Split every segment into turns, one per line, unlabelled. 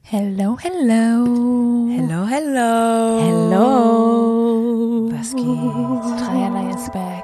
Hello, hello.
Hello, hello.
Hello.
Was geht?
Dreierlei is back.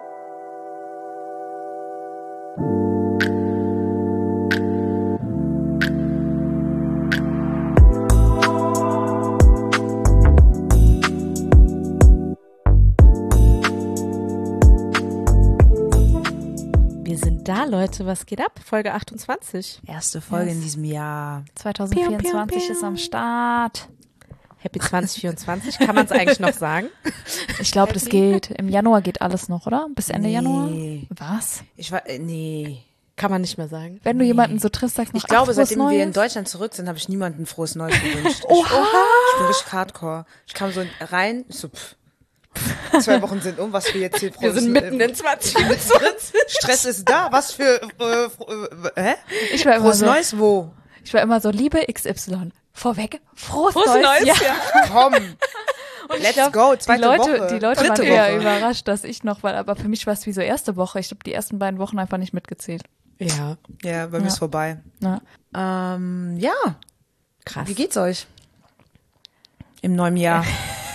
Wir sind da, Leute. Was geht ab? Folge 28.
Erste Folge in diesem Jahr.
2024 ist am Start.
Happy 2024. Kann man es eigentlich noch sagen?
Ich glaube, das geht. Im Januar geht alles noch, oder? Bis Ende Januar?
Nee.
Was?
Nee.
Kann man nicht mehr sagen.
Wenn du jemanden so triffst, sagst du noch
Ich glaube,
frohes
seitdem wir in
Neues?
Deutschland zurück sind, habe ich niemandem frohes Neues gewünscht.
Oha!
Ich bin richtig hardcore. Ich kam so rein, ich so, 2 Wochen sind was wir jetzt hier
Wir sind mitten in 2024.
Stress ist da, was für, hä?
Ich war immer
Frohes
so,
Neues, wo?
Liebe XY. Vorweg, frohes
Frohes
Neues.
Neues,
Ja.
Komm. Let's go, zweite Woche.
Die Leute
Dritte
waren eher
Woche.
überrascht, dass ich noch war, aber für mich war es wie so erste Woche. Ich habe die ersten beiden Wochen einfach nicht mitgezählt.
Ja,
Ja, bei mir ist vorbei.
Ja.
Ja.
krass.
Wie geht's euch? Im neuen Jahr.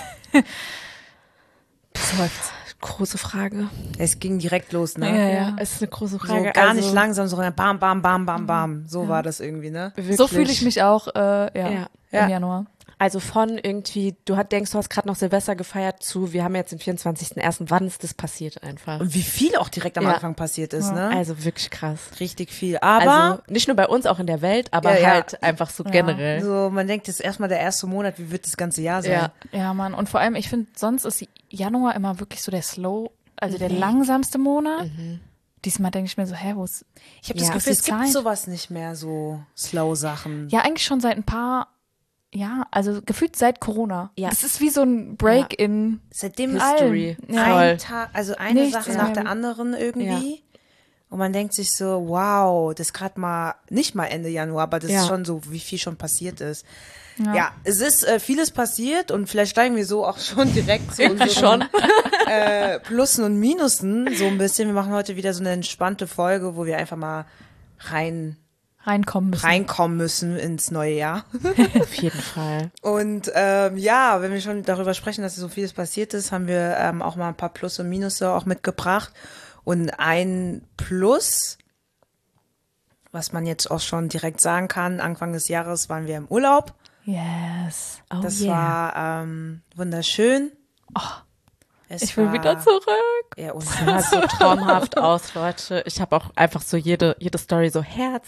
läuft's? Große Frage.
Es ging direkt los, ne?
Ja.
Es ist eine große
So
Frage.
gar
Also,
nicht langsam, so bam, bam, bam, bam, bam. So war das irgendwie, ne?
Wirklich.
So fühle ich mich auch
Ja.
im Januar.
Also von irgendwie, denkst, du hast gerade noch Silvester gefeiert zu, wir haben jetzt den 24.01. Wann ist das passiert einfach?
Und wie viel auch direkt am
Ja.
Anfang passiert ist, ne?
Also wirklich krass.
Richtig viel. Aber
Also nicht nur bei uns, auch in der Welt, aber
Ja.
halt einfach so generell.
so, man denkt jetzt erstmal der erste Monat, wie wird das ganze Jahr sein?
Ja.
Ja, Mann. Und vor allem, ich finde, sonst ist Januar immer wirklich so der der langsamste Monat. Diesmal denke ich mir so, wo ist...
Ich habe
Ja.
das Gefühl, es
Die
gibt
Zeit.
sowas nicht mehr, so Slow-Sachen.
Ja, eigentlich schon seit ein paar... Ja, also gefühlt seit Corona.
Ja.
Das ist wie so ein Break in...
Seitdem
History.
Ja.
Voll.
ein Tag, also eine
Nichts
Sache
mehr.
nach der anderen irgendwie. Und man denkt sich so, wow, das ist gerade mal, nicht mal Ende Januar, aber das
Ja.
ist schon so, wie viel schon passiert ist. Ja, es ist vieles passiert und vielleicht steigen wir so auch schon direkt zu unseren Plussen und Minusen so ein bisschen. Wir machen heute wieder so eine entspannte Folge, wo wir einfach mal
Reinkommen müssen.
reinkommen müssen ins neue Jahr.
Auf jeden Fall.
Und wenn wir schon darüber sprechen, dass so vieles passiert ist, haben wir auch mal ein paar Plus und Minus auch mitgebracht. Und ein Plus, was man jetzt auch schon direkt sagen kann, Anfang des Jahres waren wir im Urlaub.
Yes.
Oh,
Das
yeah.
war wunderschön.
Ich will wieder zurück.
Ja,
Das sah so traumhaft aus, Leute. Ich habe auch einfach so jede Story so Herz.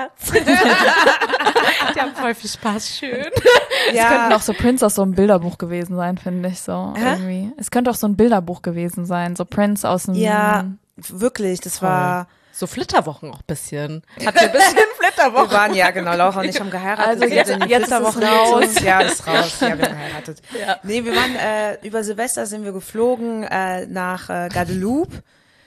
Die haben voll viel Spaß, schön.
Es könnte auch so Prince aus so einem Bilderbuch gewesen sein, finde ich so irgendwie. Es könnte auch so ein Bilderbuch gewesen sein, so Prince aus einem...
ja, wirklich, das war...
So Flitterwochen auch ein bisschen. Hat ein bisschen Flitterwochen.
Wir waren, ja genau, Laura und ich haben geheiratet.
Also
wir
jetzt-
sind in die
jetzt ist es
Flitterwochen
raus.
gezogen. Ja, ist raus. Ja, wir haben geheiratet.
Ja.
Nee, wir waren, über Silvester sind wir geflogen nach Guadeloupe,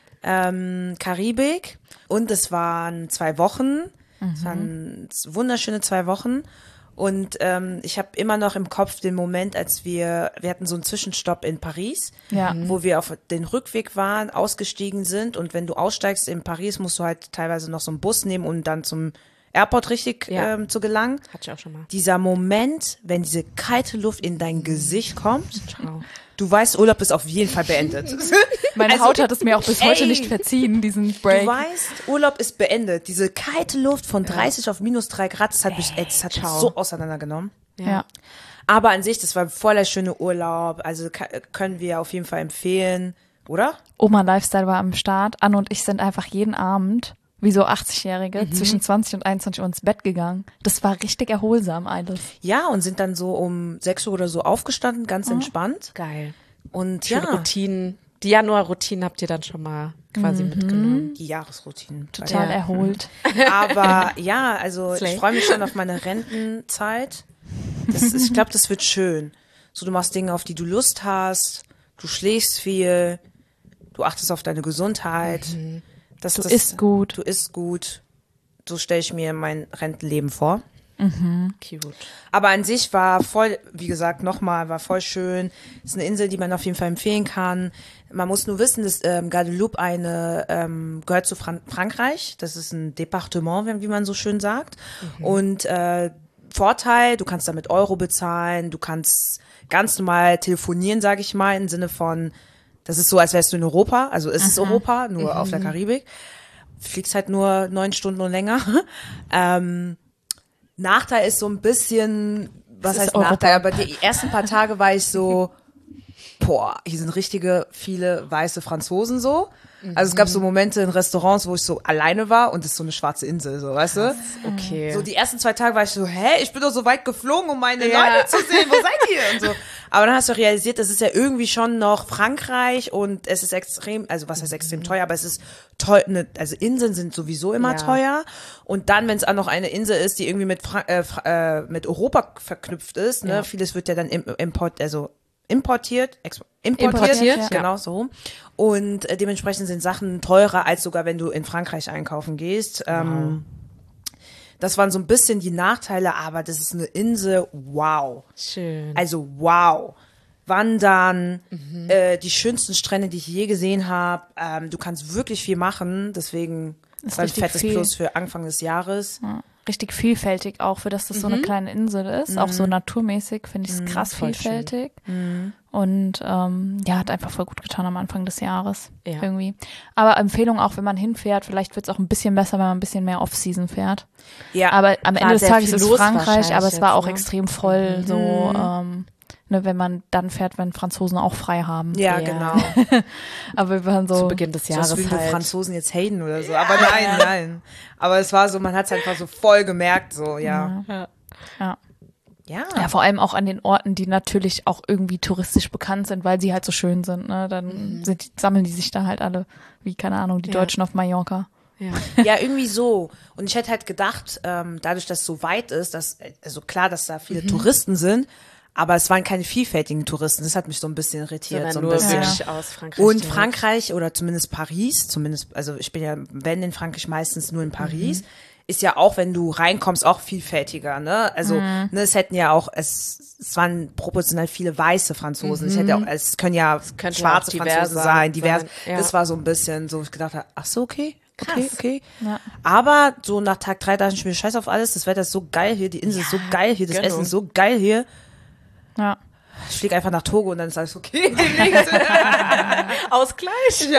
Karibik. Und es waren 2 Wochen. Es waren wunderschöne 2 Wochen. Und ich habe immer noch im Kopf den Moment, als wir hatten so einen Zwischenstopp in Paris,
Ja.
wo wir auf den Rückweg waren, ausgestiegen sind. Und wenn du aussteigst in Paris, musst du halt teilweise noch so einen Bus nehmen, um dann zum Airport richtig
Ja.
zu gelangen.
Hatte ich auch schon mal.
Dieser Moment, wenn diese kalte Luft in dein Gesicht kommt,
Ciao.
du weißt, Urlaub ist auf jeden Fall beendet.
Meine Haut hat es mir auch bis heute
ey,
nicht verziehen, diesen
Du
Break.
weißt, Urlaub ist beendet. Diese kalte Luft von 30 auf -3 Grad, das hat mich
ciao.
so auseinandergenommen.
Ja.
Aber an sich, das war voll der schöne Urlaub. Also können wir auf jeden Fall empfehlen, oder?
Oma Lifestyle war am Start. Anne und ich sind einfach jeden Abend, wie so 80-Jährige, zwischen 20 und 21 Uhr ins Bett gegangen. Das war richtig erholsam alles.
Ja, und sind dann so um 6 Uhr oder so aufgestanden, ganz entspannt.
Geil.
Und
Schöne
ja,
Routinen. Die Januar-Routinen habt ihr dann schon mal quasi mitgenommen.
die Jahresroutinen.
Total
Ja.
erholt.
Aber ja, also
Slay.
ich freue mich schon auf meine Rentenzeit. Ich glaube, das wird schön. So, du machst Dinge, auf die du Lust hast, du schläfst viel, du achtest auf deine Gesundheit. Du
isst gut.
Du isst gut. So stelle ich mir mein Rentenleben vor.
Cute.
Aber an sich war voll, wie gesagt, nochmal, war voll schön. Ist eine Insel, die man auf jeden Fall empfehlen kann. Man muss nur wissen, dass Guadeloupe gehört zu Frankreich. Das ist ein Departement, wie man so schön sagt. Und Vorteil, du kannst damit Euro bezahlen, du kannst ganz normal telefonieren, sage ich mal, im Sinne von, das ist so, als wärst du in Europa, also es ist Europa, nur auf der Karibik. Fliegst halt nur 9 Stunden und länger. Nachteil ist so ein bisschen, was heißt Nachteil, aber die ersten paar Tage war ich so, boah, hier sind richtige viele weiße Franzosen so. Also es gab so Momente in Restaurants, wo ich so alleine war und es ist so eine schwarze Insel, so, weißt du?
Okay.
So die ersten 2 Tage war ich so, ich bin doch so weit geflogen, um meine Leute zu sehen, wo seid ihr? Und so. Aber dann hast du realisiert, das ist ja irgendwie schon noch Frankreich und es ist extrem, also was heißt extrem teuer, aber es ist teuer, also Inseln sind sowieso immer teuer und dann, wenn es auch noch eine Insel ist, die irgendwie mit Europa verknüpft ist, ne, vieles wird ja dann importiert, genau so rum. Und dementsprechend sind Sachen teurer, als sogar wenn du in Frankreich einkaufen gehst. Das waren so ein bisschen die Nachteile, aber das ist eine Insel, wow.
Schön.
Also wow. Wandern, die schönsten Strände, die ich je gesehen habe. Du kannst wirklich viel machen, deswegen ist ein fettes Plus für Anfang des Jahres.
Ja. Richtig vielfältig auch, für das so eine kleine Insel ist. Auch so naturmäßig finde ich es krass vielfältig. Und hat einfach voll gut getan am Anfang des Jahres irgendwie. Aber Empfehlung auch, wenn man hinfährt, vielleicht wird es auch ein bisschen besser, wenn man ein bisschen mehr Off-Season fährt. Ja. Aber am Ende des Tages ist Frankreich, aber es war auch extrem voll, so wenn man dann fährt, wenn Franzosen auch frei haben.
Ja, genau.
Aber wir waren so
zu Beginn des Jahres
wie wir Franzosen jetzt haten oder so. Aber nein. Aber es war so, man hat es einfach so voll gemerkt, so, ja.
Ja, vor allem auch an den Orten, die natürlich auch irgendwie touristisch bekannt sind, weil sie halt so schön sind, ne? Dann sammeln die sich da halt alle, wie, keine Ahnung, die Deutschen auf Mallorca.
Ja, irgendwie so. Und ich hätte halt gedacht, dadurch, dass es so weit ist, also klar, dass da viele Touristen sind, aber es waren keine vielfältigen Touristen. Das hat mich so ein bisschen irritiert.
Sondern nur wirklich aus Frankreich.
Und Frankreich oder zumindest Paris, also ich bin ja, wenn in Frankreich meistens nur in Paris, ist ja auch, wenn du reinkommst, auch vielfältiger, ne? Also, es hätten ja auch, es waren proportional viele weiße Franzosen. Es können ja schwarze Franzosen sein, divers. Ja. Das war so ein bisschen so, ich gedacht habe, ach so, okay. Okay. Ja. Aber so nach Tag 3 dachte ich mir, scheiß auf alles, das Wetter ist so geil hier, die Insel ist so geil hier, das Essen ist so geil hier.
Ja.
Ich fliege einfach nach Togo und dann ist alles okay.
Ausgleich.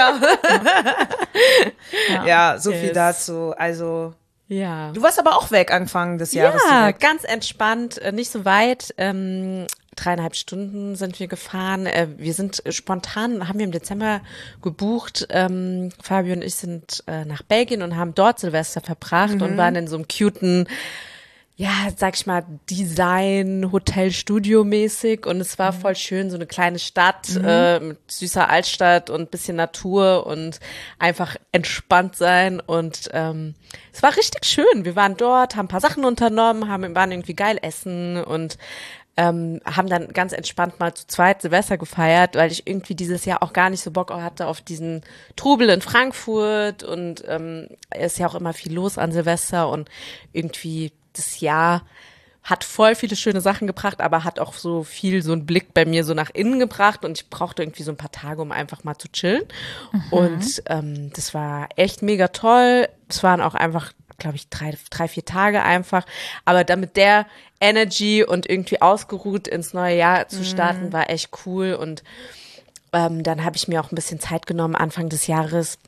Ja, so viel dazu. Also,
ja.
Du warst aber auch weg Anfang des Jahres.
Ja,
direkt.
Ganz entspannt, nicht so weit. 3,5 Stunden sind wir gefahren. Wir sind spontan, haben wir im Dezember gebucht. Fabio und ich sind nach Belgien und haben dort Silvester verbracht und waren in so einem cuten, sag ich mal, Design, Hotel, Studio mäßig und es war voll schön, so eine kleine Stadt mit süßer Altstadt und bisschen Natur und einfach entspannt sein und es war richtig schön. Wir waren dort, haben ein paar Sachen unternommen, waren irgendwie geil essen und haben dann ganz entspannt mal zu zweit Silvester gefeiert, weil ich irgendwie dieses Jahr auch gar nicht so Bock hatte auf diesen Trubel in Frankfurt und es ist ja auch immer viel los an Silvester und irgendwie das Jahr hat voll viele schöne Sachen gebracht, aber hat auch so einen Blick bei mir so nach innen gebracht und ich brauchte irgendwie so ein paar Tage, um einfach mal zu chillen. Und das war echt mega toll. Es waren auch einfach, glaube ich, 3-4 Tage einfach. Aber dann mit der Energy und irgendwie ausgeruht ins neue Jahr zu starten, war echt cool. Und dann habe ich mir auch ein bisschen Zeit genommen, Anfang des Jahres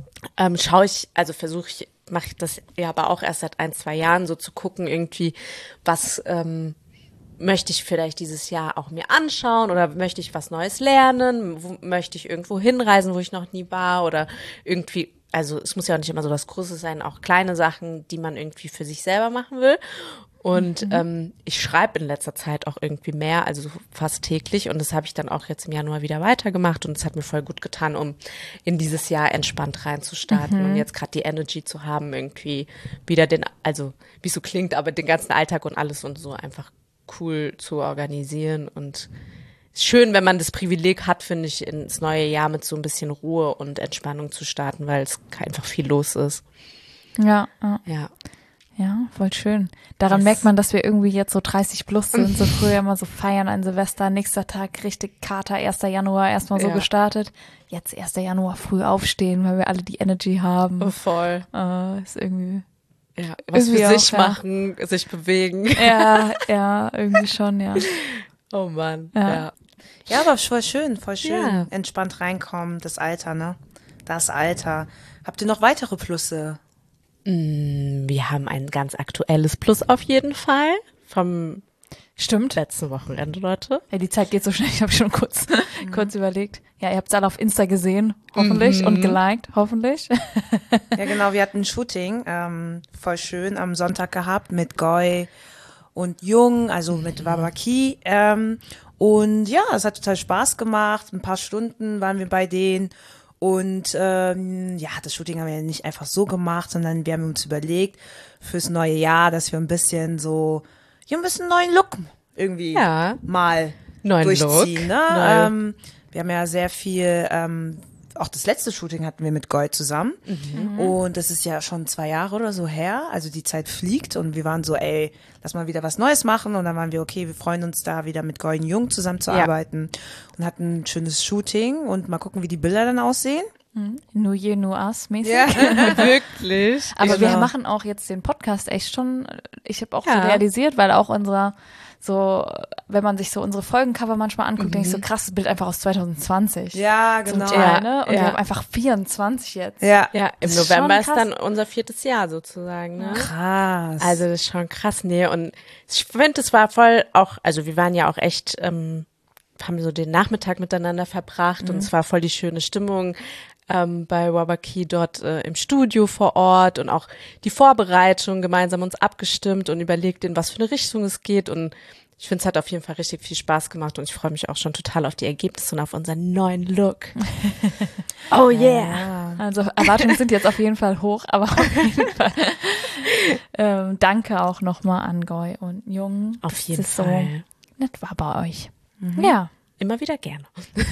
mache ich das ja aber auch erst seit 1-2 Jahren, so zu gucken irgendwie, was möchte ich vielleicht dieses Jahr auch mir anschauen oder möchte ich was Neues lernen, möchte ich irgendwo hinreisen, wo ich noch nie war oder irgendwie, also es muss ja auch nicht immer so was Großes sein, auch kleine Sachen, die man irgendwie für sich selber machen will. Und ich schreibe in letzter Zeit auch irgendwie mehr, also fast täglich. Und das habe ich dann auch jetzt im Januar wieder weitergemacht. Und es hat mir voll gut getan, um in dieses Jahr entspannt reinzustarten und jetzt gerade die Energy zu haben, irgendwie wieder also wie es so klingt, aber den ganzen Alltag und alles und so einfach cool zu organisieren. Und schön, wenn man das Privileg hat, finde ich, ins neue Jahr mit so ein bisschen Ruhe und Entspannung zu starten, weil es einfach viel los ist.
Ja.
Ja,
voll schön. Daran merkt man, dass wir irgendwie jetzt so 30 plus sind, so früher immer so feiern an Silvester, nächster Tag richtig Kater, 1. Januar erstmal so gestartet. Jetzt 1. Januar früh aufstehen, weil wir alle die Energy haben.
Voll.
Ist irgendwie
Ja, was für sich machen, sich bewegen.
Ja, irgendwie schon, ja.
Oh Mann,
ja.
Ja, aber voll schön. Ja. Entspannt reinkommen, das Alter, ne? Das Alter. Habt ihr noch weitere Plusse?
Wir haben ein ganz aktuelles Plus auf jeden Fall vom letzten Wochenende, Leute.
Ja, die Zeit geht so schnell, ich habe schon kurz überlegt. Ja, ihr habt es alle auf Insta gesehen, hoffentlich, und geliked, hoffentlich.
Ja, genau, wir hatten ein Shooting, voll schön, am Sonntag gehabt mit Goy und Jung, also mit Wabaki. Und ja, es hat total Spaß gemacht. Ein paar Stunden waren wir bei denen. Und ja, das Shooting haben wir ja nicht einfach so gemacht, sondern wir haben uns überlegt fürs neue Jahr, dass wir ein bisschen neuen Look irgendwie mal durchziehen. Ne? Wir haben ja sehr viel, auch das letzte Shooting hatten wir mit Goy zusammen. Und das ist ja schon 2 Jahre oder so her. Also die Zeit fliegt und wir waren so, ey, lass mal wieder was Neues machen. Und dann waren wir, okay, wir freuen uns da wieder mit Goy und Jung zusammenzuarbeiten. Und hatten ein schönes Shooting und mal gucken, wie die Bilder dann aussehen.
Nur je, nur us mäßig.
Ja, wirklich.
Aber wir machen auch jetzt den Podcast echt schon, ich habe auch so realisiert, weil auch wenn man sich so unsere Folgencover manchmal anguckt, denke ich so, krasses Bild einfach aus 2020.
Ja, genau.
Zum Teil, ne? Und wir haben einfach 24 jetzt.
Ja, im November ist dann unser 4. Jahr sozusagen. Ne?
Krass.
Also das ist schon krass, nee. Und ich finde, es war voll auch, also wir waren ja auch echt, haben so den Nachmittag miteinander verbracht und es war voll die schöne Stimmung. Bei Wabaki dort im Studio vor Ort und auch die Vorbereitung gemeinsam uns abgestimmt und überlegt, in was für eine Richtung es geht, und ich finde, es hat auf jeden Fall richtig viel Spaß gemacht und ich freue mich auch schon total auf die Ergebnisse und auf unseren neuen Look.
Oh yeah! Also Erwartungen sind jetzt auf jeden Fall hoch, aber auf jeden Fall danke auch nochmal an Goy und Jung.
Auf jeden Fall.
So nett war bei euch. Ja.
Immer wieder gerne.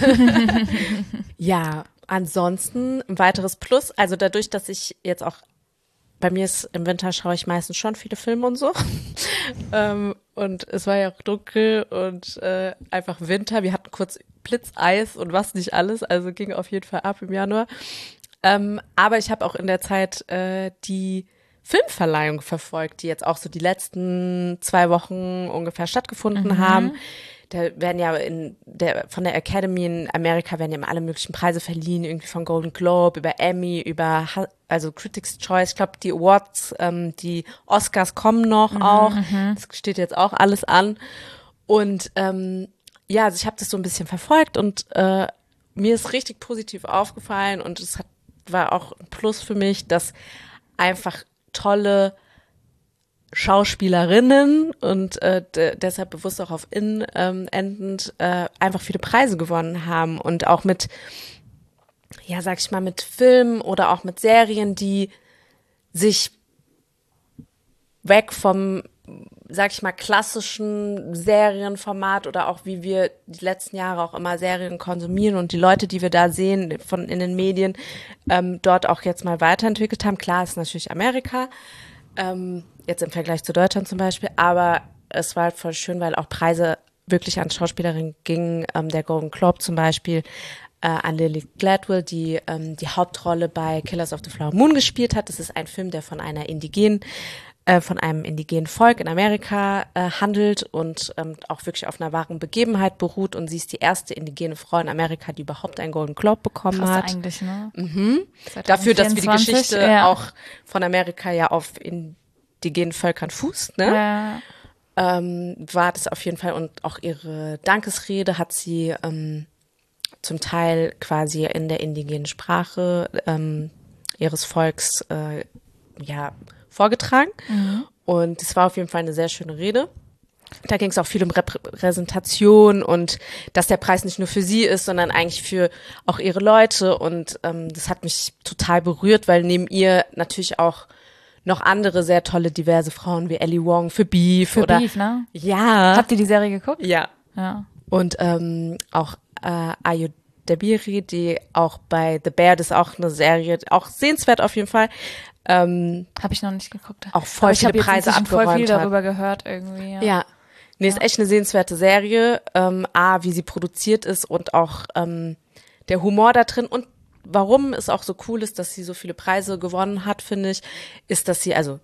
Ja, ansonsten ein weiteres Plus, also dadurch, dass ich jetzt auch, bei mir ist im Winter, schaue ich meistens schon viele Filme und so. Und es war ja auch dunkel und einfach Winter. Wir hatten kurz Blitzeis und was nicht alles, also ging auf jeden Fall ab im Januar. Aber ich habe auch in der Zeit die Filmverleihung verfolgt, die jetzt auch so die letzten 2 Wochen ungefähr stattgefunden haben. Da werden ja von der Academy in Amerika werden ja immer alle möglichen Preise verliehen, irgendwie von Golden Globe über Emmy, also Critics' Choice. Ich glaube, die Awards, die Oscars kommen noch auch. Das steht jetzt auch alles an. Und ja, also ich habe das so ein bisschen verfolgt und mir ist richtig positiv aufgefallen und war auch ein Plus für mich, dass einfach tolle Schauspielerinnen und deshalb bewusst auch auf endend einfach viele Preise gewonnen haben und auch mit, ja, sag ich mal, mit Filmen oder auch mit Serien, die sich weg vom, sag ich mal, klassischen Serienformat oder auch wie wir die letzten Jahre auch immer Serien konsumieren und die Leute, die wir da sehen in den Medien, dort auch jetzt mal weiterentwickelt haben. Klar, ist natürlich Amerika, jetzt im Vergleich zu Deutschland zum Beispiel, aber es war halt voll schön, weil auch Preise wirklich an Schauspielerinnen gingen, der Golden Globe zum Beispiel, an Lily Gladwell, die die Hauptrolle bei Killers of the Flower Moon gespielt hat. Das ist ein Film, der von einem indigenen Volk in Amerika handelt und auch wirklich auf einer wahren Begebenheit beruht, und sie ist die erste indigene Frau in Amerika, die überhaupt einen Golden Globe bekommen
Krass
hat.
Eigentlich, ne?
Dafür, dass wir die Geschichte auch von Amerika ja auf indigenen Völkern fußt, ne?
Ja.
War das auf jeden Fall, und auch ihre Dankesrede hat sie zum Teil quasi in der indigenen Sprache ihres Volks vorgetragen. Und es war auf jeden Fall eine sehr schöne Rede. Da ging es auch viel um Repräsentation und dass der Preis nicht nur für sie ist, sondern eigentlich für auch ihre Leute. Und das hat mich total berührt, weil neben ihr natürlich auch noch andere sehr tolle, diverse Frauen wie Ellie Wong für Beef.
Beef, ne?
Ja.
Habt ihr die Serie geguckt?
Ja. Und auch Ayo Dabiri, die auch bei The Bear, das ist auch eine Serie, auch sehenswert auf jeden Fall.
Habe ich noch nicht geguckt.
Auch voll viele Preise abgeräumt
voll viel
hat.
darüber gehört irgendwie.
Ja. Nee, ist echt eine sehenswerte Serie. Wie sie produziert ist und auch der Humor da drin. Und warum es auch so cool ist, dass sie so viele Preise gewonnen hat, finde ich, ist, dass sie, also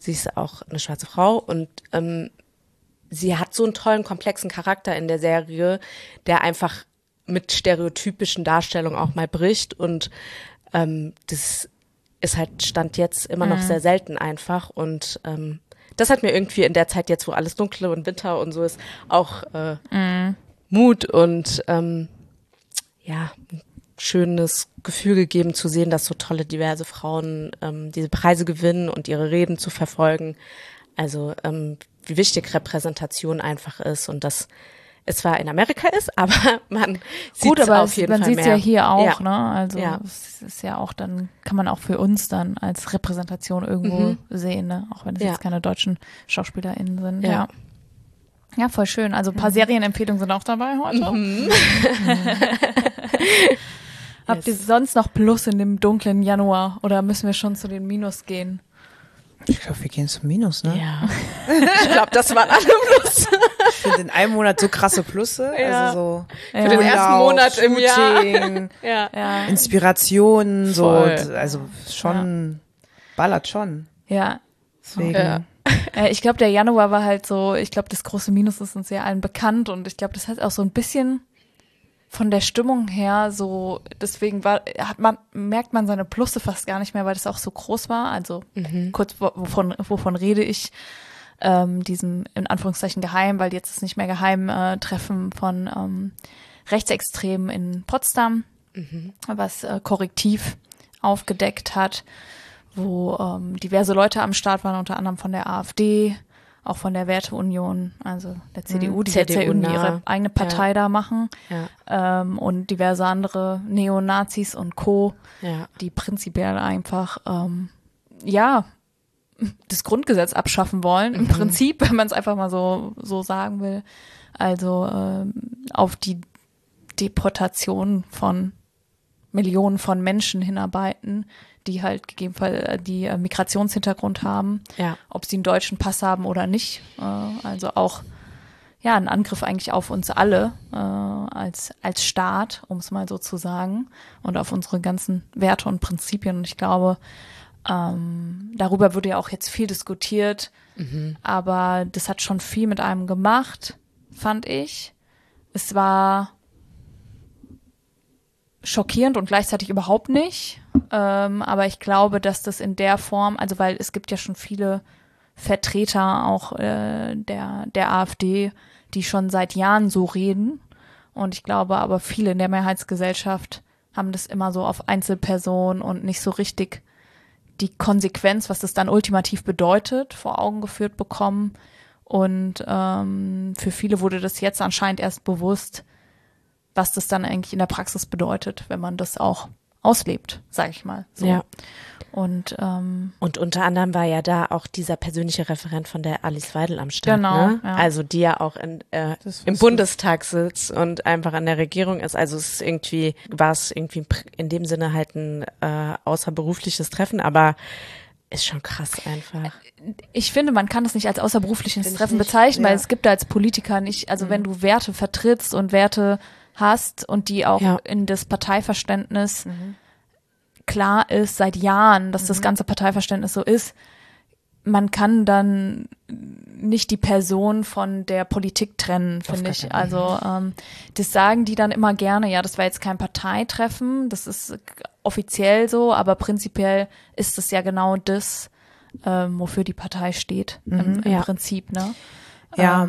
Sie ist auch eine schwarze Frau und sie hat so einen tollen, komplexen Charakter in der Serie, der einfach mit stereotypischen Darstellungen auch mal bricht und das ist halt Stand jetzt immer noch sehr selten einfach und das hat mir irgendwie in der Zeit jetzt, wo alles dunkle und Winter und so ist, auch Mut und ja, ein schönes Gefühl gegeben zu sehen, dass so tolle, diverse Frauen diese Preise gewinnen und ihre Reden zu verfolgen. Also wie wichtig Repräsentation einfach ist und dass es zwar in Amerika ist, aber man sieht es auf jeden Fall mehr.
Man sieht es ja hier auch,
ja.
ne? Also es ist ja auch dann, kann man auch für uns dann als Repräsentation irgendwo sehen, ne? Auch wenn es jetzt keine deutschen SchauspielerInnen sind. Ja. Ja, voll schön. Also ein paar Serienempfehlungen sind auch dabei heute. Habt ihr sonst noch Plus in dem dunklen Januar oder müssen wir schon zu den Minus gehen?
Ich glaube, wir gehen zum Minus, ne?
Ja. Ich glaube, das waren alle Plus.
Ich finde in einem Monat so krasse Plusse.
Ja.
Also so
für den ersten Monat im
Shooting,
Jahr.
Inspirationen, so,
Voll.
also schon, ballert schon.
Ja.
Deswegen.
Ja.
Ich glaube, der Januar war halt so, ich glaube, das große Minus ist uns ja allen bekannt und ich glaube, das hat auch so ein bisschen von der Stimmung her so, deswegen merkt man seine Plusse fast gar nicht mehr, weil das auch so groß war. Also kurz, wovon rede ich? Diesem in Anführungszeichen geheim, weil jetzt ist nicht mehr geheim, Treffen von Rechtsextremen in Potsdam, was Korrektiv aufgedeckt hat, wo diverse Leute am Start waren, unter anderem von der AfD, auch von der Werteunion, also der CDU, die jetzt ja irgendwie ihre eigene Partei da machen, und diverse andere Neonazis und Co., die prinzipiell einfach, das Grundgesetz abschaffen wollen, im Prinzip, wenn man es einfach mal so sagen will. Also auf die Deportation von Millionen von Menschen hinarbeiten, die halt gegebenenfalls die Migrationshintergrund haben, ob sie einen deutschen Pass haben oder nicht. Also auch ein Angriff eigentlich auf uns alle als Staat, um es mal so zu sagen, und auf unsere ganzen Werte und Prinzipien. Und ich glaube, darüber wurde ja auch jetzt viel diskutiert, aber das hat schon viel mit einem gemacht, fand ich. Es war schockierend und gleichzeitig überhaupt nicht, aber ich glaube, dass das in der Form, also weil es gibt ja schon viele Vertreter auch der AfD, die schon seit Jahren so reden und ich glaube aber viele in der Mehrheitsgesellschaft haben das immer so auf Einzelpersonen und nicht so richtig die Konsequenz, was das dann ultimativ bedeutet, vor Augen geführt bekommen. Und für viele wurde das jetzt anscheinend erst bewusst, was das dann eigentlich in der Praxis bedeutet, wenn man das auch auslebt, sage ich mal. So.
Ja.
Und
unter anderem war ja da auch dieser persönliche Referent von der Alice Weidel am Start,
genau,
ne?
ja.
Also die ja auch im Bundestag sitzt und einfach an der Regierung ist. Also war es irgendwie in dem Sinne halt ein außerberufliches Treffen, aber ist schon krass einfach.
Ich finde, man kann es nicht als außerberufliches Treffen bezeichnen, weil es gibt da als Politiker nicht, also wenn du Werte vertrittst und Werte hast und die auch in das Parteiverständnis klar ist seit Jahren, dass das ganze Parteiverständnis so ist, man kann dann nicht die Person von der Politik trennen, finde ich. Also das sagen die dann immer gerne, ja, das war jetzt kein Parteitreffen, das ist offiziell so, aber prinzipiell ist es ja genau das, wofür die Partei steht, im Prinzip, ne?
Ja,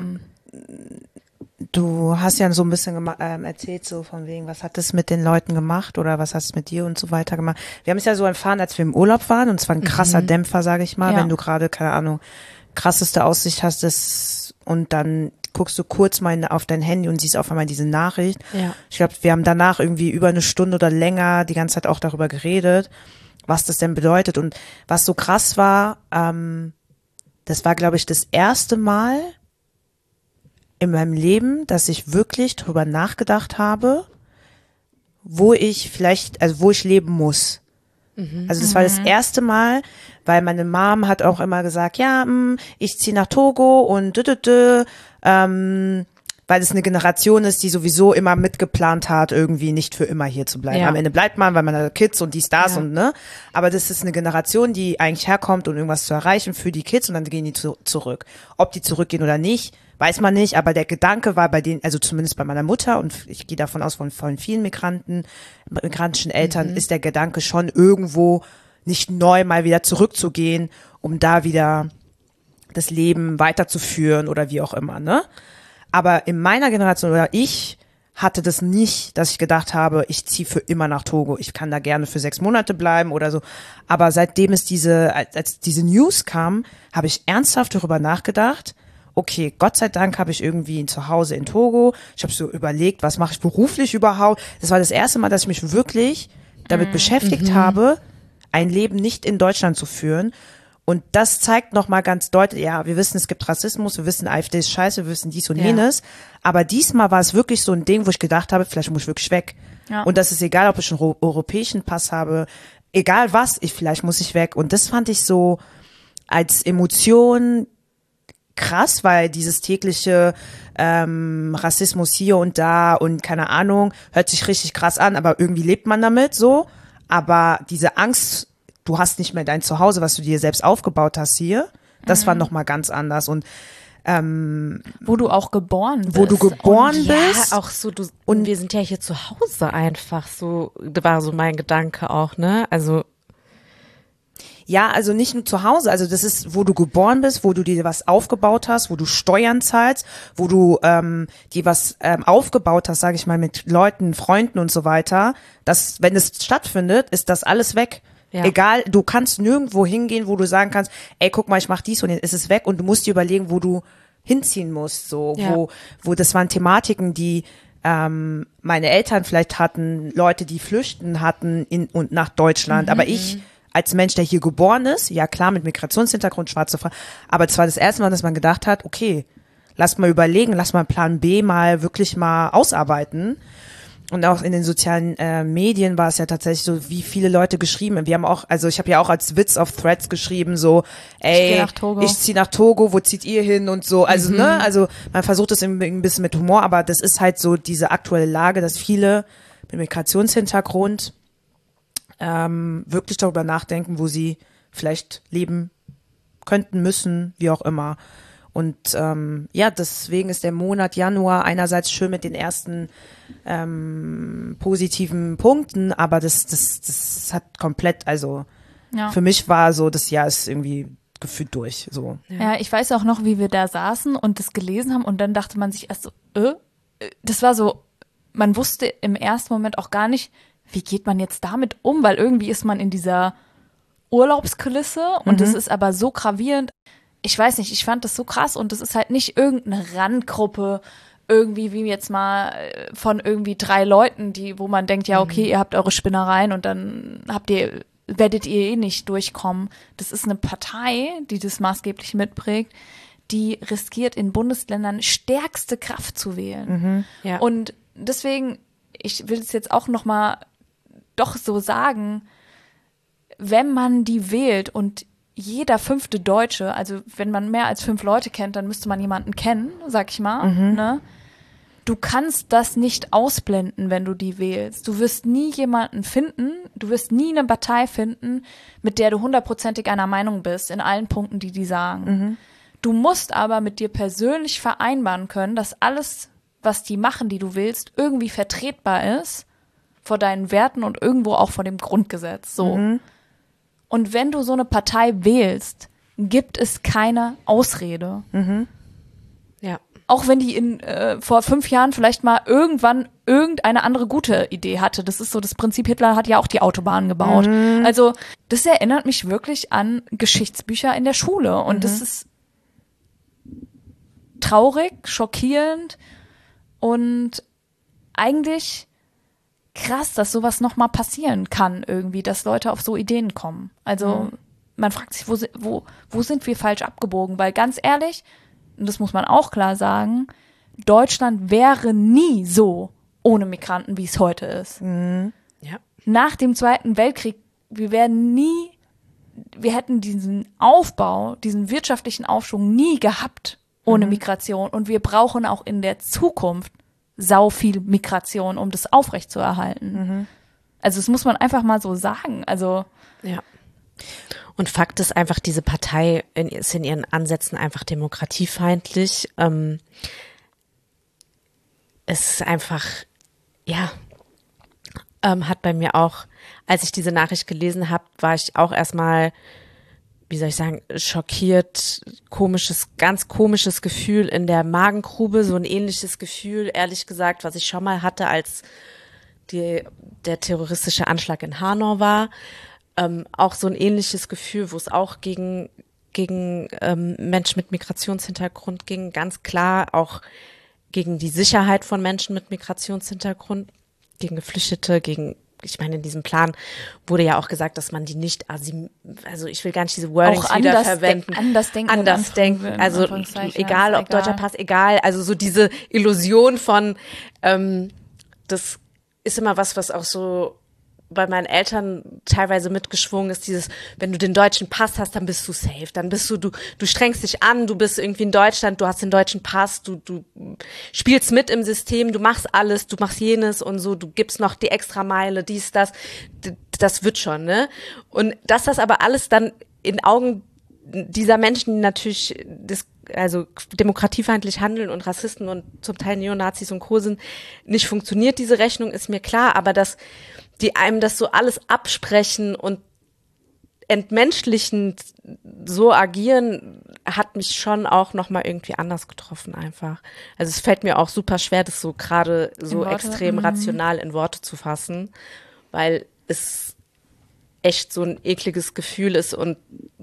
du hast ja so ein bisschen erzählt, so von wegen, was hat das mit den Leuten gemacht oder was hat es mit dir und so weiter gemacht. Wir haben es ja so erfahren, als wir im Urlaub waren und es war ein krasser Dämpfer, sage ich mal, wenn du gerade, keine Ahnung, krasseste Aussicht hast und dann guckst du kurz mal auf dein Handy und siehst auf einmal diese Nachricht. Ja. Ich glaube, wir haben danach irgendwie über eine Stunde oder länger die ganze Zeit auch darüber geredet, was das denn bedeutet und was so krass war, das war, glaube ich, das erste Mal in meinem Leben, dass ich wirklich drüber nachgedacht habe, wo ich leben muss. Also das war das erste Mal, weil meine Mom hat auch immer gesagt, ja, ich ziehe nach Togo und weil es eine Generation ist, die sowieso immer mitgeplant hat, irgendwie nicht für immer hier zu bleiben. Ja. Am Ende bleibt man, weil man hat Kids und dies, das und ne. Aber das ist eine Generation, die eigentlich herkommt, um irgendwas zu erreichen für die Kids und dann gehen die zurück. Ob die zurückgehen oder nicht, weiß man nicht, aber der Gedanke war bei denen, also zumindest bei meiner Mutter und ich gehe davon aus, von vielen migrantischen Eltern ist der Gedanke schon irgendwo nicht neu mal wieder zurückzugehen, um da wieder das Leben weiterzuführen oder wie auch immer, ne? Aber in meiner Generation oder ich hatte das nicht, dass ich gedacht habe, ich ziehe für immer nach Togo. Ich kann da gerne für 6 Monate bleiben oder so. Aber seitdem es als diese News kam, habe ich ernsthaft darüber nachgedacht, okay, Gott sei Dank habe ich irgendwie ein Zuhause in Togo. Ich habe so überlegt, was mache ich beruflich überhaupt? Das war das erste Mal, dass ich mich wirklich damit beschäftigt habe, ein Leben nicht in Deutschland zu führen. Und das zeigt nochmal ganz deutlich, ja, wir wissen, es gibt Rassismus, wir wissen, AfD ist scheiße, wir wissen dies und jenes. Aber diesmal war es wirklich so ein Ding, wo ich gedacht habe, vielleicht muss ich wirklich weg. Ja. Und das ist egal, ob ich einen europäischen Pass habe, egal was, vielleicht muss ich weg. Und das fand ich so als Emotion krass, weil dieses tägliche Rassismus hier und da und keine Ahnung, hört sich richtig krass an, aber irgendwie lebt man damit so. Aber diese Angst, du hast nicht mehr dein Zuhause, was du dir selbst aufgebaut hast hier. Das war nochmal ganz anders. Und
wo du auch geboren bist.
Wo du geboren bist.
Ja, auch so, und wir sind ja hier zu Hause einfach so, das war so mein Gedanke auch, ne? Also.
Ja, also nicht nur zu Hause, also das ist, wo du geboren bist, wo du dir was aufgebaut hast, wo du Steuern zahlst, wo du dir was aufgebaut hast, sage ich mal, mit Leuten, Freunden und so weiter. Das, wenn es stattfindet, ist das alles weg. Ja. Egal, du kannst nirgendwo hingehen, wo du sagen kannst, ey, guck mal, ich mach dies und jetzt ist es weg und du musst dir überlegen, wo du hinziehen musst, so, wo das waren Thematiken, die meine Eltern vielleicht hatten, Leute, die flüchten hatten in und nach Deutschland, aber ich als Mensch, der hier geboren ist, ja klar, mit Migrationshintergrund, schwarze Frau, aber es war das erste Mal, dass man gedacht hat, okay, lass mal überlegen, lass mal Plan B mal wirklich mal ausarbeiten. Und auch in den sozialen Medien war es ja tatsächlich so, wie viele Leute geschrieben. Wir haben auch, also ich habe ja auch als Witz auf Threads geschrieben, so, ey, ich ziehe nach Togo, wo zieht ihr hin und so. Also, ne, also man versucht es ein bisschen mit Humor, aber das ist halt so diese aktuelle Lage, dass viele mit Migrationshintergrund wirklich darüber nachdenken, wo sie vielleicht leben könnten, müssen, wie auch immer. Und ja, deswegen ist der Monat Januar einerseits schön mit den ersten positiven Punkten, aber das hat komplett, also für mich war so, das Jahr ist irgendwie gefühlt durch. So.
Ja, ich weiß auch noch, wie wir da saßen und das gelesen haben und dann dachte man sich erst so, das war so, man wusste im ersten Moment auch gar nicht, wie geht man jetzt damit um, weil irgendwie ist man in dieser Urlaubskulisse und das ist aber so gravierend. Ich weiß nicht, ich fand das so krass und das ist halt nicht irgendeine Randgruppe, irgendwie wie jetzt mal von irgendwie 3 Leuten, wo man denkt, ja okay, ihr habt eure Spinnereien und dann werdet ihr eh nicht durchkommen. Das ist eine Partei, die das maßgeblich mitprägt, die riskiert in Bundesländern stärkste Kraft zu wählen. Ja. Und deswegen, ich will es jetzt auch nochmal doch so sagen, wenn man die wählt und jeder 5. Deutsche, also wenn man mehr als 5 Leute kennt, dann müsste man jemanden kennen, sag ich mal, ne? Du kannst das nicht ausblenden, wenn du die wählst. Du wirst nie jemanden finden, du wirst nie eine Partei finden, mit der du 100%ig einer Meinung bist, in allen Punkten, die sagen. Du musst aber mit dir persönlich vereinbaren können, dass alles, was die machen, die du willst, irgendwie vertretbar ist vor deinen Werten und irgendwo auch vor dem Grundgesetz, so. Und wenn du so eine Partei wählst, gibt es keine Ausrede.
Ja.
Auch wenn die vor 5 Jahren vielleicht mal irgendeine andere gute Idee hatte. Das ist so das Prinzip, Hitler hat ja auch die Autobahn gebaut. Also das erinnert mich wirklich an Geschichtsbücher in der Schule. Und das ist traurig, schockierend und eigentlich krass, dass sowas nochmal passieren kann irgendwie, dass Leute auf so Ideen kommen. Also man fragt sich, wo sind wir falsch abgebogen? Weil ganz ehrlich, und das muss man auch klar sagen, Deutschland wäre nie so ohne Migranten, wie es heute ist.
Ja.
Nach dem Zweiten Weltkrieg, wir hätten diesen Aufbau, diesen wirtschaftlichen Aufschwung nie gehabt, ohne Migration. Und wir brauchen auch in der Zukunft sau viel Migration, um das aufrechtzuerhalten. Also das muss man einfach mal so sagen. Also
ja. Und Fakt ist einfach, diese Partei ist in ihren Ansätzen einfach demokratiefeindlich. Es ist einfach, ja, hat bei mir auch, als ich diese Nachricht gelesen habe, war ich auch erstmal, wie soll ich sagen, schockiert, ganz komisches Gefühl in der Magengrube, so ein ähnliches Gefühl, ehrlich gesagt, was ich schon mal hatte, als der terroristische Anschlag in Hanau war. Auch so ein ähnliches Gefühl, wo es auch gegen Menschen mit Migrationshintergrund ging, ganz klar auch gegen die Sicherheit von Menschen mit Migrationshintergrund, gegen Geflüchtete, ich meine, in diesem Plan wurde ja auch gesagt, dass man die nicht, also ich will gar nicht diese Wordings wieder verwenden.
Anders denken.
Also egal, ob deutscher Pass, egal, also so diese Illusion von, das ist immer was auch so bei meinen Eltern teilweise mitgeschwungen ist, dieses, wenn du den deutschen Pass hast, dann bist du safe, dann bist du strengst dich an, du bist irgendwie in Deutschland, du hast den deutschen Pass, du spielst mit im System, du machst alles, du machst jenes und so, du gibst noch die Extrameile, dies, das wird schon, ne? Und dass das aber alles dann in Augen dieser Menschen, die natürlich also demokratiefeindlich handeln und Rassisten und zum Teil Neonazis und Co. sind, nicht funktioniert, diese Rechnung, ist mir klar, aber dass die einem das so alles absprechen und entmenschlichend so agieren, hat mich schon auch nochmal irgendwie anders getroffen einfach. Also es fällt mir auch super schwer, das so gerade so extrem rational in Worte zu fassen, weil es echt so ein ekliges Gefühl ist und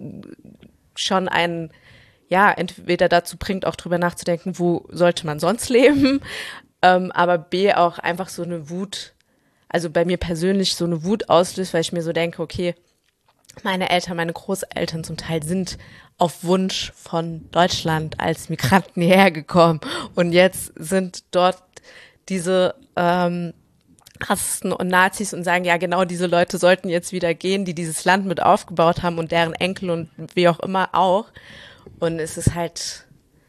schon entweder dazu bringt, auch drüber nachzudenken, wo sollte man sonst leben, aber B, auch einfach so eine Wut, also bei mir persönlich so eine Wut auslöst, weil ich mir so denke, okay, meine Eltern, meine Großeltern zum Teil sind auf Wunsch von Deutschland als Migranten hierher gekommen und jetzt sind dort diese Rassisten und Nazis und sagen, ja genau, diese Leute sollten jetzt wieder gehen, die dieses Land mit aufgebaut haben und deren Enkel und wie auch immer auch. Und es ist halt,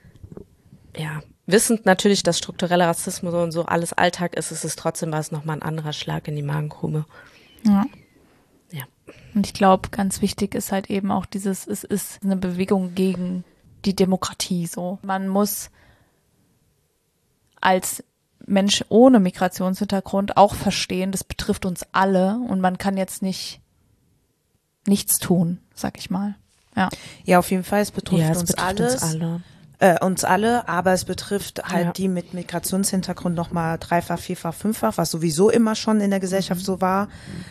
ja, wissend natürlich, dass struktureller Rassismus und so alles Alltag ist, es trotzdem was nochmal ein anderer Schlag in die Magengrube.
Ja.
Ja.
Und ich glaube, ganz wichtig ist halt eben auch es ist eine Bewegung gegen die Demokratie so. Man muss als Mensch ohne Migrationshintergrund auch verstehen, das betrifft uns alle und man kann jetzt nichts tun, sag ich mal.
Ja, auf jeden Fall, es betrifft uns alle, aber es betrifft halt die mit Migrationshintergrund nochmal dreifach, vierfach, fünffach, was sowieso immer schon in der Gesellschaft so war.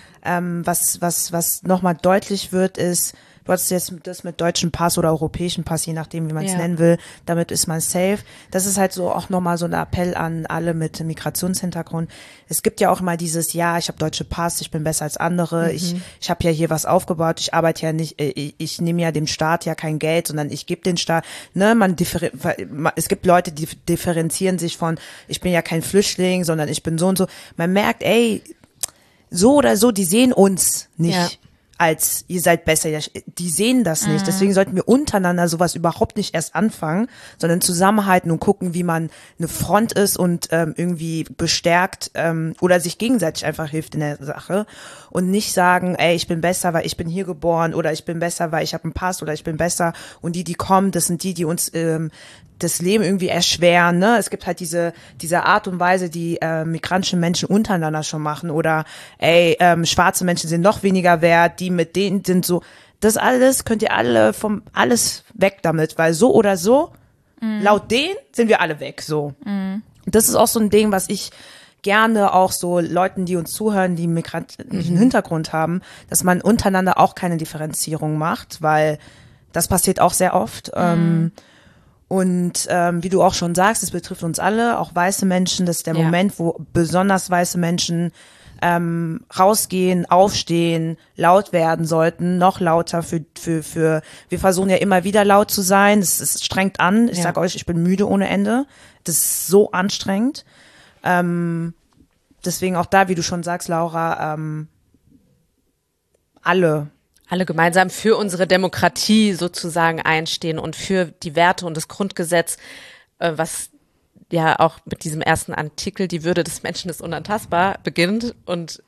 Was nochmal deutlich wird, ist, du hast jetzt das mit deutschem Pass oder europäischen Pass, je nachdem, wie man es nennen will, damit ist man safe. Das ist halt so auch nochmal so ein Appell an alle mit Migrationshintergrund. Es gibt ja auch immer dieses, ja, ich habe deutsche Pass, ich bin besser als andere, ich habe ja hier was aufgebaut, ich arbeite ja nicht, ich nehme ja dem Staat ja kein Geld, sondern ich gebe den Staat, ne, es gibt Leute, die differenzieren sich von, ich bin ja kein Flüchtling, sondern ich bin so und so. Man merkt, ey, so oder so, die sehen uns nicht als ihr seid besser. Die sehen das nicht. Deswegen sollten wir untereinander sowas überhaupt nicht erst anfangen, sondern zusammenhalten und gucken, wie man eine Front ist und irgendwie bestärkt oder sich gegenseitig einfach hilft in der Sache und nicht sagen, ey, ich bin besser, weil ich bin hier geboren oder ich bin besser, weil ich habe einen Pass oder ich bin besser und die kommen, das sind die uns das Leben irgendwie erschweren, ne? Es gibt halt diese Art und Weise, die migrantische Menschen untereinander schon machen oder schwarze Menschen sind noch weniger wert, die mit denen sind so, das alles könnt ihr alle alles weg damit, weil so oder so, laut denen sind wir alle weg, so. Das ist auch so ein Ding, was ich gerne auch so Leuten, die uns zuhören, die migrantischen Hintergrund haben, dass man untereinander auch keine Differenzierung macht, weil das passiert auch sehr oft. Und wie du auch schon sagst, es betrifft uns alle, auch weiße Menschen. Das ist der Moment, wo besonders weiße Menschen rausgehen, aufstehen, laut werden sollten, noch lauter für wir versuchen ja immer wieder laut zu sein. Es strengt an. Ich sage euch, ich bin müde ohne Ende. Das ist so anstrengend. Deswegen auch da, wie du schon sagst, Laura, alle
alle gemeinsam für unsere Demokratie sozusagen einstehen und für die Werte und das Grundgesetz, was ja auch mit diesem ersten Artikel, die Würde des Menschen ist unantastbar, beginnt und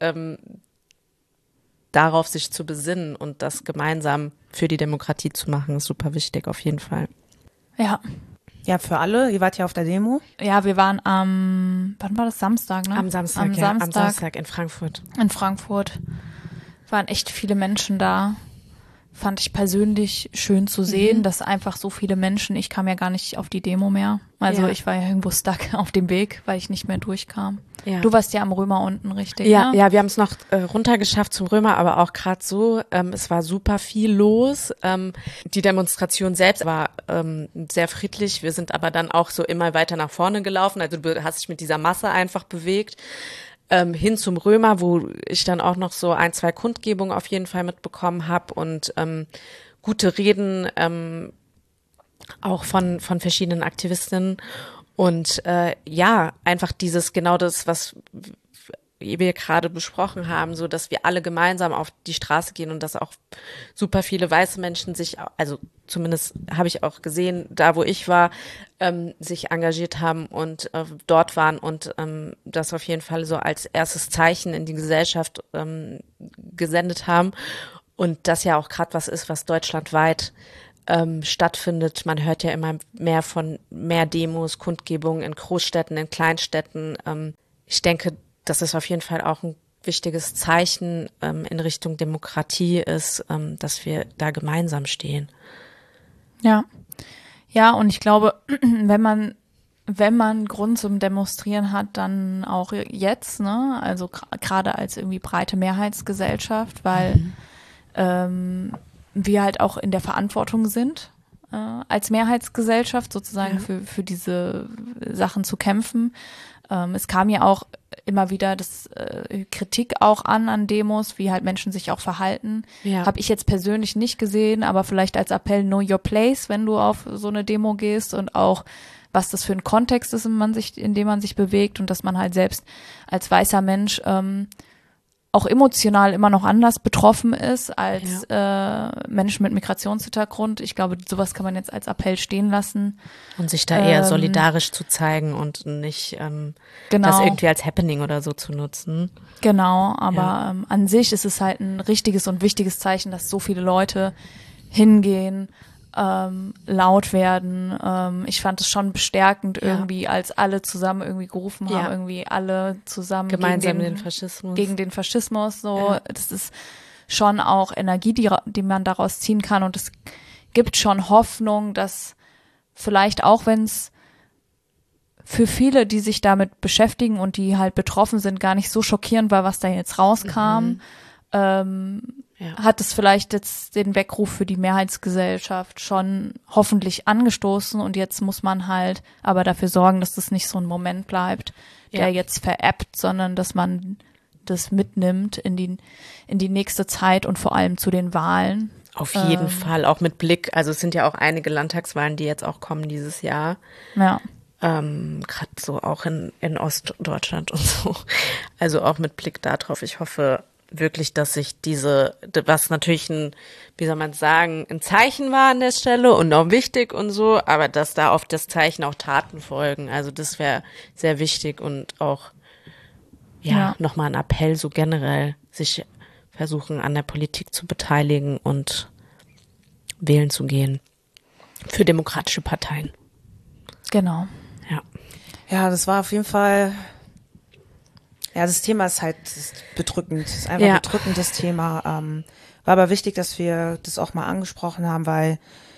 darauf sich zu besinnen und das gemeinsam für die Demokratie zu machen, ist super wichtig, auf jeden Fall.
Ja.
Ja, für alle. Ihr wart ja auf der Demo.
Ja, wir waren wann war das? Samstag, ne?
Am Samstag in Frankfurt.
In Frankfurt waren echt viele Menschen da. Fand ich persönlich schön zu sehen, dass einfach so viele Menschen, ich kam ja gar nicht auf die Demo mehr. Also ich war ja irgendwo stuck auf dem Weg, weil ich nicht mehr durchkam. Ja. Du warst ja am Römer unten, richtig?
Ja,
ne?
Ja, wir haben es noch runtergeschafft zum Römer, aber auch gerade so, es war super viel los. Die Demonstration selbst war sehr friedlich. Wir sind aber dann auch so immer weiter nach vorne gelaufen. Also du hast dich mit dieser Masse einfach bewegt. Hin zum Römer, wo ich dann auch noch so 1, 2 Kundgebungen auf jeden Fall mitbekommen habe und gute Reden auch von verschiedenen Aktivistinnen und einfach genau das, was wir gerade besprochen haben, so dass wir alle gemeinsam auf die Straße gehen und dass auch super viele weiße Menschen sich, also zumindest habe ich auch gesehen, da wo ich war, sich engagiert haben und dort waren und das auf jeden Fall so als erstes Zeichen in die Gesellschaft gesendet haben und das ja auch gerade was ist, was deutschlandweit stattfindet. Man hört ja immer mehr von mehr Demos, Kundgebungen in Großstädten, in Kleinstädten. Ich denke, dass es auf jeden Fall auch ein wichtiges Zeichen in Richtung Demokratie ist, dass wir da gemeinsam stehen.
Ja. Ja, und ich glaube, wenn man Grund zum Demonstrieren hat, dann auch jetzt, ne? Also gerade als irgendwie breite Mehrheitsgesellschaft, weil wir halt auch in der Verantwortung sind, als Mehrheitsgesellschaft sozusagen für diese Sachen zu kämpfen. Es kam ja auch immer wieder das Kritik auch an Demos, wie halt Menschen sich auch verhalten. Ja. Habe ich jetzt persönlich nicht gesehen, aber vielleicht als Appell Know Your Place, wenn du auf so eine Demo gehst und auch was das für ein Kontext ist, in dem man sich bewegt und dass man halt selbst als weißer Mensch auch emotional immer noch anders betroffen ist als Menschen mit Migrationshintergrund. Ich glaube, sowas kann man jetzt als Appell stehen lassen.
Und sich da eher solidarisch zu zeigen und nicht das irgendwie als Happening oder so zu nutzen.
Genau, aber an sich ist es halt ein richtiges und wichtiges Zeichen, dass so viele Leute hingehen, laut werden. Ich fand es schon bestärkend irgendwie, als alle zusammen irgendwie gerufen haben, irgendwie alle zusammen
gemeinsam
gegen den Faschismus. So, das ist schon auch Energie, die man daraus ziehen kann, und es gibt schon Hoffnung, dass vielleicht auch, wenn es für viele, die sich damit beschäftigen und die halt betroffen sind, gar nicht so schockierend war, was da jetzt rauskam, hat es vielleicht jetzt den Weckruf für die Mehrheitsgesellschaft schon hoffentlich angestoßen, und jetzt muss man halt aber dafür sorgen, dass das nicht so ein Moment bleibt, der jetzt veräppt, sondern dass man das mitnimmt in die nächste Zeit und vor allem zu den Wahlen.
Auf jeden Fall, auch mit Blick, also es sind ja auch einige Landtagswahlen, die jetzt auch kommen dieses Jahr.
Ja.
Gerade so auch in Ostdeutschland und so. Also auch mit Blick darauf. Ich hoffe wirklich, dass sich was natürlich ein Zeichen war an der Stelle und auch wichtig und so, aber dass da auf das Zeichen auch Taten folgen. Also das wäre sehr wichtig und auch nochmal ein Appell, so generell sich versuchen, an der Politik zu beteiligen und wählen zu gehen für demokratische Parteien.
Genau.
Ja, das war auf jeden Fall, das Thema ist halt bedrückend. Es ist einfach ein bedrückendes Thema. War aber wichtig, dass wir das auch mal angesprochen haben, weil,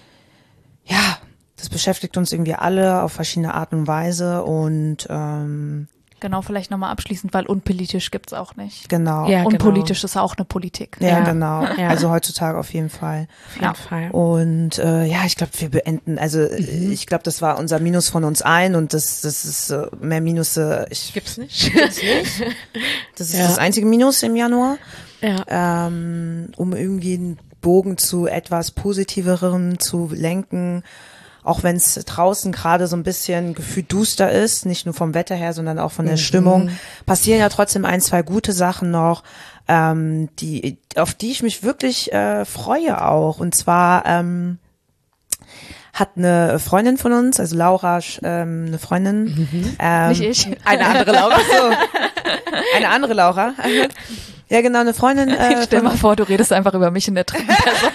das beschäftigt uns irgendwie alle auf verschiedene Art und Weise und
genau, vielleicht nochmal abschließend, weil unpolitisch gibt's auch nicht.
Genau.
Ja, unpolitisch ist auch eine Politik.
Ja, genau. Ja. Also heutzutage auf jeden Fall.
Auf jeden Fall.
Und ich glaube, wir beenden, ich glaube, das war unser Minus von uns allen, und das ist mehr Minusse.
Gibt's nicht.
Das ist das einzige Minus im Januar. Ja. Um irgendwie einen Bogen zu etwas Positiverem zu lenken. Auch wenn es draußen gerade so ein bisschen gefühlt duster ist, nicht nur vom Wetter her, sondern auch von der Stimmung, passieren ja trotzdem 1, 2 gute Sachen noch. auf die ich mich wirklich freue auch. Und zwar hat eine Freundin von uns, also Laura, eine Freundin.
Nicht ich.
Eine andere Laura.
So, eine andere Laura. Ja, genau, eine Freundin.
Stell mal vor, du redest einfach über mich in der dritten Person.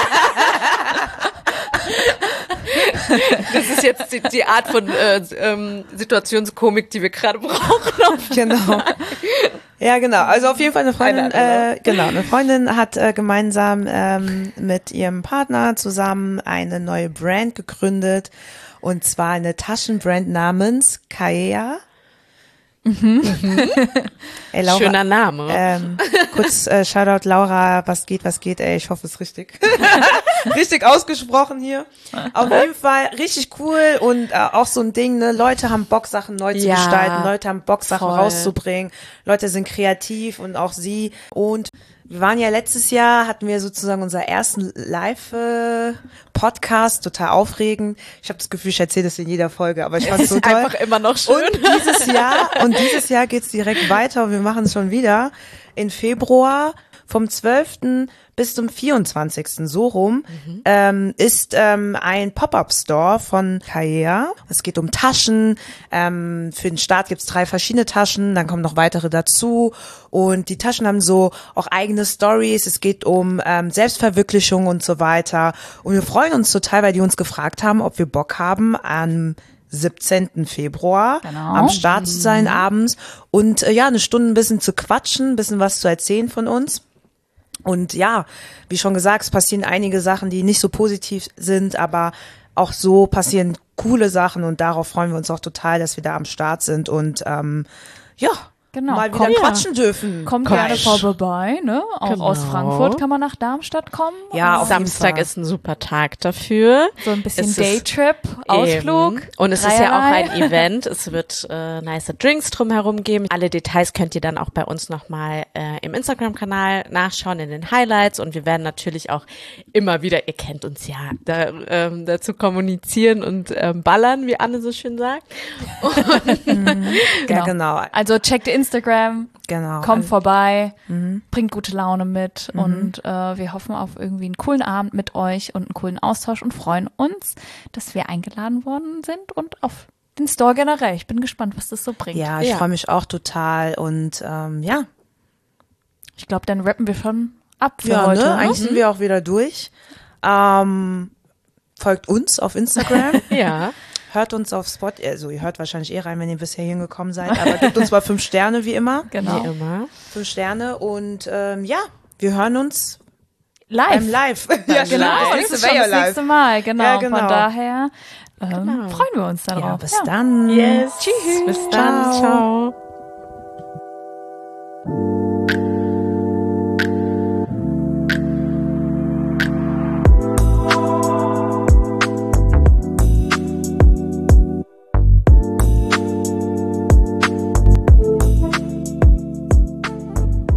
Das ist jetzt die Art von Situationskomik, die wir gerade brauchen.
Genau. Ja, genau. Also auf jeden Fall eine Freundin, eine Freundin hat gemeinsam mit ihrem Partner zusammen eine neue Brand gegründet. Und zwar eine Taschenbrand namens Kaea. Ey, Laura,
schöner Name.
Kurz Shoutout Laura, was geht, ey, ich hoffe es ist richtig. Richtig ausgesprochen hier. Auf jeden Fall richtig cool und auch so ein Ding, ne, Leute haben Bock, Sachen neu zu gestalten, Leute haben Bock, Sachen rauszubringen, Leute sind kreativ und auch sie. Und wir waren ja letztes Jahr, hatten wir sozusagen unseren ersten Live-Podcast, total aufregend. Ich habe das Gefühl, ich erzähle das in jeder Folge, aber ich fand es so toll.
Einfach immer noch schön.
Und dieses Jahr geht's direkt weiter und wir machen es schon wieder. In Februar vom 12. bis zum 24. so rum ist ein Pop-Up-Store von Kaea. Es geht um Taschen. Für den Start gibt's 3 verschiedene Taschen, dann kommen noch weitere dazu. Und die Taschen haben so auch eigene Stories. Es geht um Selbstverwirklichung und so weiter. Und wir freuen uns total, weil die uns gefragt haben, ob wir Bock haben am 17. Februar am Start zu sein abends und eine Stunde ein bisschen zu quatschen, ein bisschen was zu erzählen von uns. Und ja, wie schon gesagt, es passieren einige Sachen, die nicht so positiv sind, aber auch so passieren coole Sachen und darauf freuen wir uns auch total, dass wir da am Start sind und mal wieder quatschen dürfen.
Kommt gerne vorbei, ne? Auch aus Frankfurt kann man nach Darmstadt kommen.
Ja, auf Samstag ist ein super Tag dafür.
So ein bisschen Daytrip, Ausflug.
Und es ist ja auch ein Event. Es wird nice Drinks drumherum geben. Alle Details könnt ihr dann auch bei uns nochmal im Instagram-Kanal nachschauen in den Highlights. Und wir werden natürlich auch immer wieder, ihr kennt uns ja, dazu kommunizieren und ballern, wie Anne so schön sagt.
Ja, genau.
Also checkt Instagram, kommt vorbei, bringt gute Laune mit und wir hoffen auf irgendwie einen coolen Abend mit euch und einen coolen Austausch und freuen uns, dass wir eingeladen worden sind und auf den Store generell. Ich bin gespannt, was das so bringt.
Ja, ich freue mich auch total und
Ich glaube, dann rappen wir schon ab für heute.
Ne? Eigentlich sind wir auch wieder durch. Folgt uns auf Instagram.
Ja.
Hört uns auf Spotify, also ihr hört wahrscheinlich rein, wenn ihr bisher hingekommen seid, aber gebt uns mal 5 Sterne, wie immer.
Genau.
Wie immer.
5 Sterne und wir hören uns
live.
Ja,
genau.
Das
Das nächste Mal, genau.
Ja, genau.
Von daher freuen wir uns darauf.
Ja, bis dann.
Yes. Tschüss. Bis dann. Ciao.